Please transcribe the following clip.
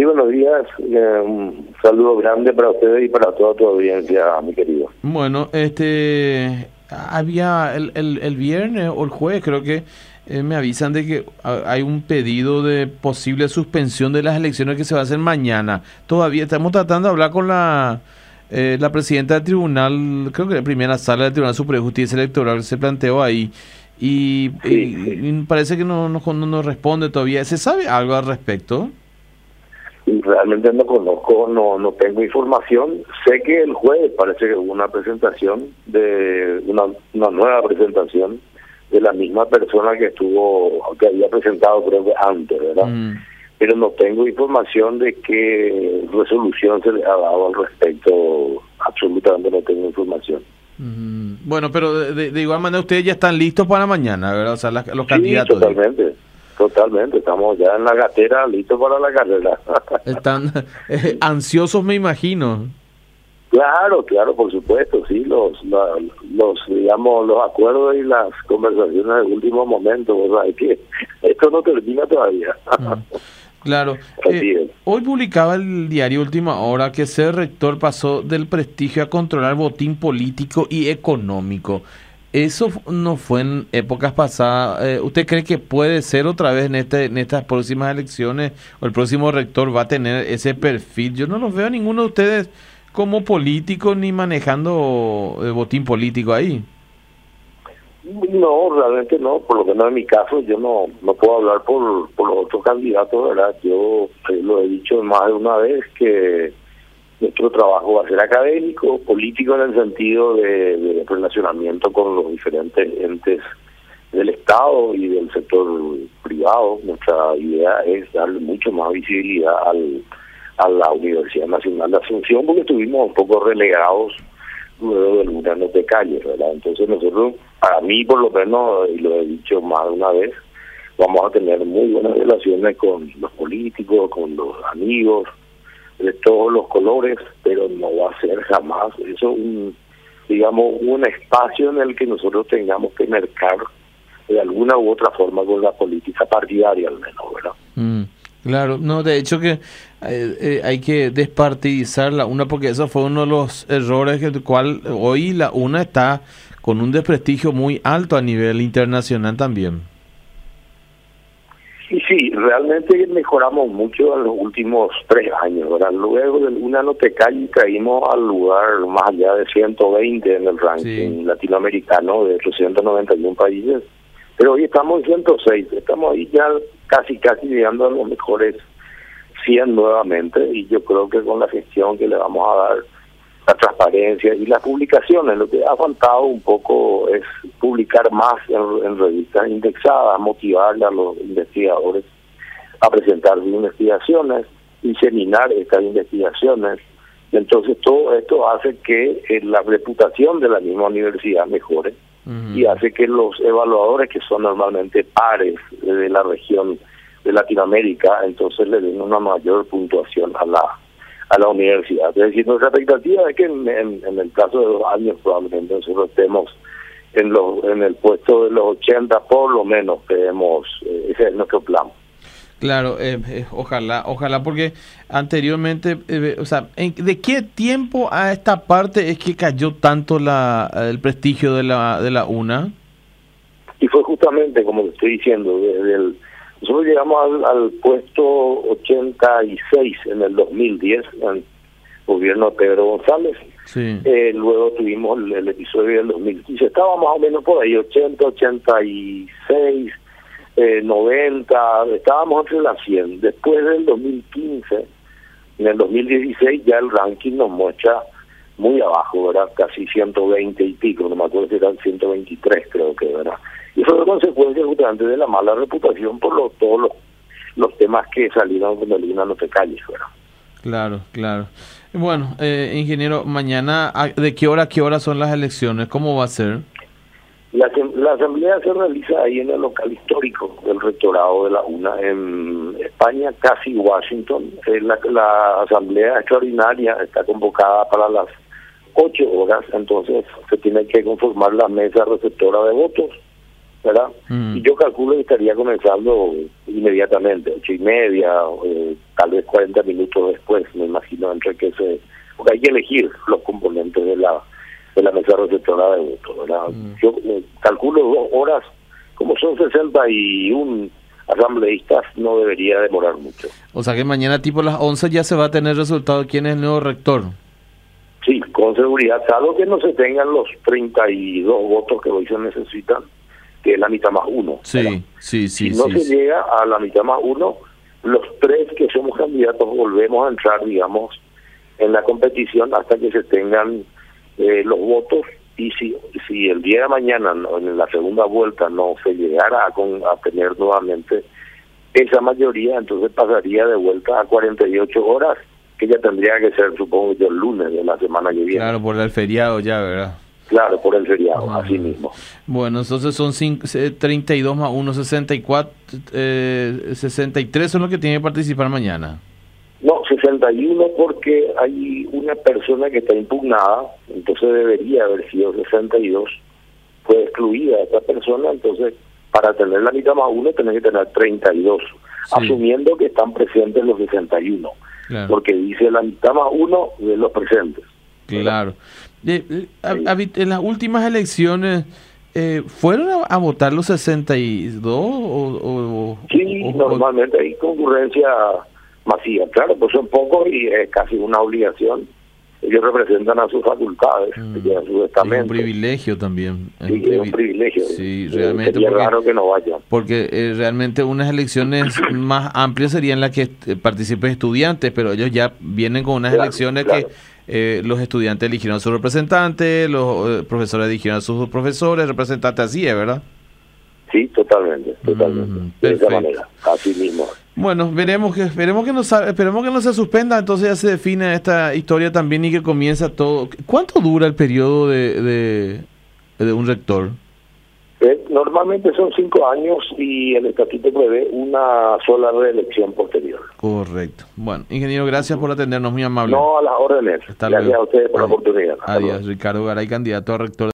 buenos días. Un saludo grande para ustedes y para toda tu audiencia, mi querido. Bueno, había el viernes o el jueves, creo que me avisan de que hay un pedido de posible suspensión de las elecciones que se va a hacer mañana. Todavía estamos tratando de hablar con la presidenta del tribunal, creo que la primera sala del Tribunal Superior de Justicia Electoral se planteó ahí. Y parece que no nos responde todavía. ¿Se sabe algo al respecto? Realmente no conozco, no tengo información. Sé que el jueves parece que hubo una presentación de una nueva presentación de la misma persona que había presentado, creo que antes, ¿verdad? Pero no tengo información de qué resolución se le ha dado al respecto. Absolutamente no tengo información. Bueno, pero de igual manera ustedes ya están listos para mañana, ¿verdad? O sea, los candidatos. Totalmente, estamos ya en la gatera, listos para la carrera. Están ansiosos, me imagino. Claro, por supuesto, sí, digamos, los acuerdos y las conversaciones del último momento, ¿verdad? Es que esto no termina todavía. Claro. Hoy publicaba el diario Última Hora que ser rector pasó del prestigio a controlar botín político y económico. Eso no fue en épocas pasadas. ¿Usted cree que puede ser otra vez en estas próximas elecciones o el próximo rector va a tener ese perfil? Yo no los veo a ninguno de ustedes como políticos ni manejando botín político ahí. No, realmente no. Por lo menos en mi caso yo no puedo hablar por los otros candidatos, ¿verdad? Yo lo he dicho más de una vez que nuestro trabajo va a ser académico, político en el sentido de relacionamiento con los diferentes entes del Estado y del sector privado. Nuestra idea es darle mucho más visibilidad a la Universidad Nacional de Asunción, porque estuvimos un poco relegados luego del huracán de Calle, ¿verdad? Entonces nosotros, para mí por lo menos, y lo he dicho más de una vez, vamos a tener muy buenas relaciones con los políticos, con los amigos, de todos los colores, pero no va a ser jamás eso un espacio en el que nosotros tengamos que mercar de alguna u otra forma con la política partidaria al menos, ¿verdad? Claro, no, de hecho que hay que despartidizar la UNA porque eso fue uno de los errores del cual hoy la UNA está con un desprestigio muy alto a nivel internacional también. Y sí, realmente mejoramos mucho en los últimos 3 años, ¿verdad? Luego del UNA no te calles caímos al lugar más allá de 120 en el ranking latinoamericano de 891 países, pero hoy estamos en 106, estamos ahí ya casi llegando a los mejores 100 nuevamente, y yo creo que con la gestión que le vamos a dar, la transparencia y las publicaciones, lo que ha faltado un poco es publicar más en revistas indexadas, motivarle a los investigadores a presentar sus investigaciones, diseminar estas investigaciones. Entonces todo esto hace que la reputación de la misma universidad mejore y hace que los evaluadores, que son normalmente pares de la región de Latinoamérica, entonces le den una mayor puntuación a la universidad. Es decir, nuestra expectativa es que en el caso de 2 años probablemente nosotros estemos en el puesto de los 80 por lo menos, creemos, ese es nuestro plan. Claro, ojalá, porque anteriormente, ¿de qué tiempo a esta parte es que cayó tanto el prestigio de la UNA? Y fue justamente, como te estoy diciendo, nosotros llegamos al puesto 86 en el 2010, en el gobierno de Pedro González. Sí. Luego tuvimos el episodio del 2015, estábamos más o menos por ahí, 80, 86, 90, estábamos entre las 100. Después del 2015, en el 2016 ya el ranking nos muestra muy abajo, ¿verdad? Casi 120 y pico, no me acuerdo si eran 123 creo que, ¿verdad? Y fue consecuencia justamente de la mala reputación por todos los temas que salieron de Lina, no te calles, ¿verdad? Claro. Bueno, ingeniero, mañana, ¿de qué hora a qué hora son las elecciones? ¿Cómo va a ser? La asamblea se realiza ahí en el local histórico del rectorado de la UNA en España, casi Washington. La asamblea extraordinaria está convocada para las 8 horas, entonces se tiene que conformar la mesa receptora de votos. ¿verdad? Y yo calculo que estaría comenzando inmediatamente, 8:30, tal vez 40 minutos después, me imagino, entre que porque hay que elegir los componentes de la mesa receptora de votos, ¿verdad? Yo calculo 2 horas, como son 61 asambleístas, no debería demorar mucho. O sea que mañana tipo las 11 ya se va a tener resultado de quién es el nuevo rector. Sí, con seguridad, salvo que no se tengan los 32 votos que hoy se necesitan, que es la mitad más 1. Sí. Si no se llega a la mitad más 1, los 3 que somos candidatos volvemos a entrar, digamos, en la competición hasta que se tengan los votos. Y si el día de mañana, en la segunda vuelta, no se llegara a tener nuevamente esa mayoría, entonces pasaría de vuelta a 48 horas, que ya tendría que ser, supongo yo, el lunes de la semana que viene. Claro, por el feriado ya, ¿verdad? Claro, por el feriado, así mismo. Bueno, entonces son 32 más 1, 64, 63 son los que tienen que participar mañana. No, 61 porque hay una persona que está impugnada, entonces debería haber sido 62. Fue excluida esta persona, entonces para tener la mitad más 1 tenés que tener 32, asumiendo que están presentes los 61. Claro. Porque dice la mitad más 1 de los presentes. Claro. En las últimas elecciones, ¿fueron a votar los 62? Sí, normalmente hay concurrencia masiva. Claro, pues son pocos y es casi una obligación. Ellos representan a sus facultades, a su estamento. Es un privilegio también. Sí, es un privilegio. Sí, realmente. Sería raro que no vayan. Porque realmente unas elecciones más amplias serían las que participen estudiantes, pero ellos ya vienen con unas elecciones que los estudiantes eligieron a sus representantes, los profesores eligieron a sus profesores, representantes, así es, ¿verdad? Sí, totalmente. De esa manera, así mismo. Bueno, esperemos que no se suspenda, entonces ya se define esta historia también y que comienza todo. ¿Cuánto dura el periodo de un rector? Normalmente son 5 años y el estatuto prevé una sola reelección posterior. Correcto. Bueno, ingeniero, gracias por atendernos, muy amable. No, a las órdenes. Gracias a ustedes por la oportunidad. Adiós, Ricardo Garay, candidato a rector.